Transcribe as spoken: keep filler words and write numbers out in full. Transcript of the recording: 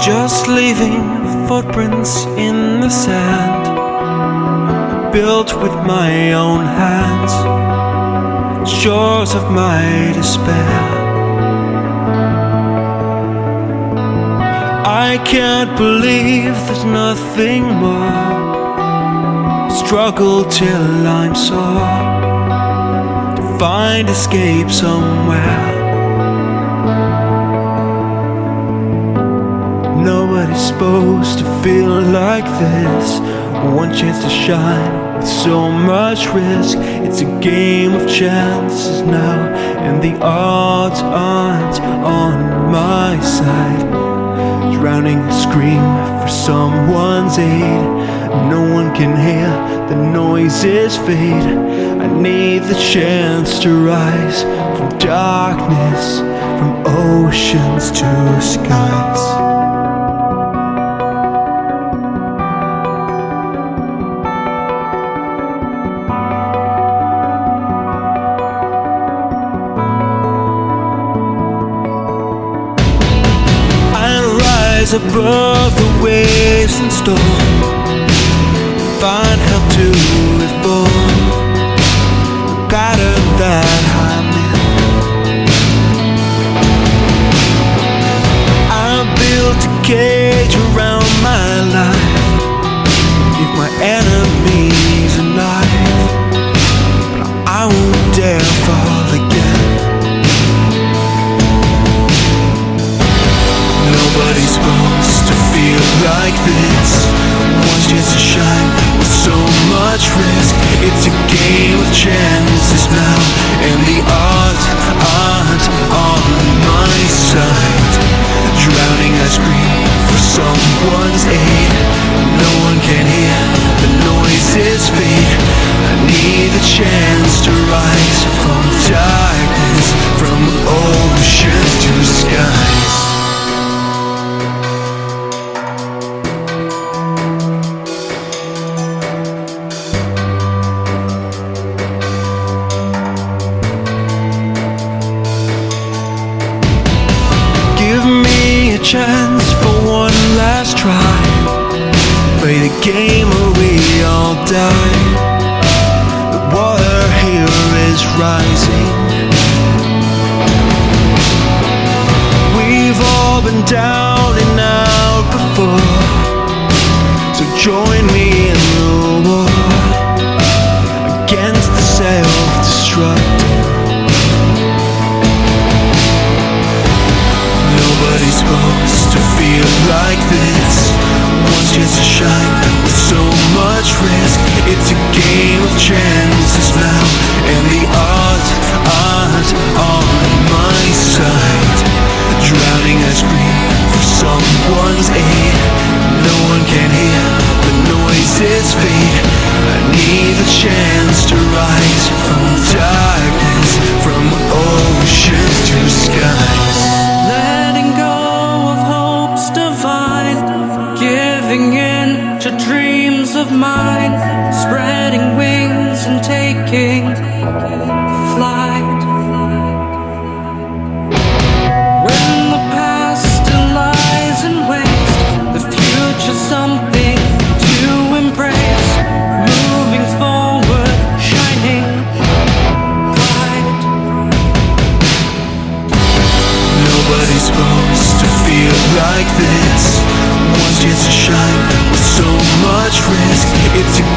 Just leaving footprints in the sand, built with my own hands, shores of my despair. I can't believe there's nothing more. Struggle till I'm sore to find escape somewhere. Nobody's supposed to feel like this. One chance to shine with so much risk. It's a game of chances now, and the odds aren't on my side. Drowning a scream for someone's aid. No one can hear the noises fade. I need the chance to rise from darkness, from oceans to skies. Above the waves and storm, find help to reform the pattern that I'm in. I built a cage around my life, give my enemies a knife, but I won't dare fall again. Nobody's supposed to feel like this. One chance to shine with so much risk. It's a game of chances now, and the odds aren't on my side. Drowning I scream for someone's aid. No one can hear the noises fade. I need a chance to rise from darkness, from oceans to skies. Chance for one last try. Play the game or we all die. The water here is rising. We've all been down and out before, so join me in the war against the self-destructive. Nobody's supposed to feel like this. One chance to shine with so much risk. It's a game of chances now, and the odds aren't on my side. Drowning I scream for someone's aid. No one can hear the noises fade. I need a chance to rise from darkness, from oceans to skies. To dreams of mine, spreading wings and taking flight. When the past still lies in waste, the future something to embrace. Moving forward, shining bright. Nobody's supposed to feel like this. One chance to shine with so much risk. It's a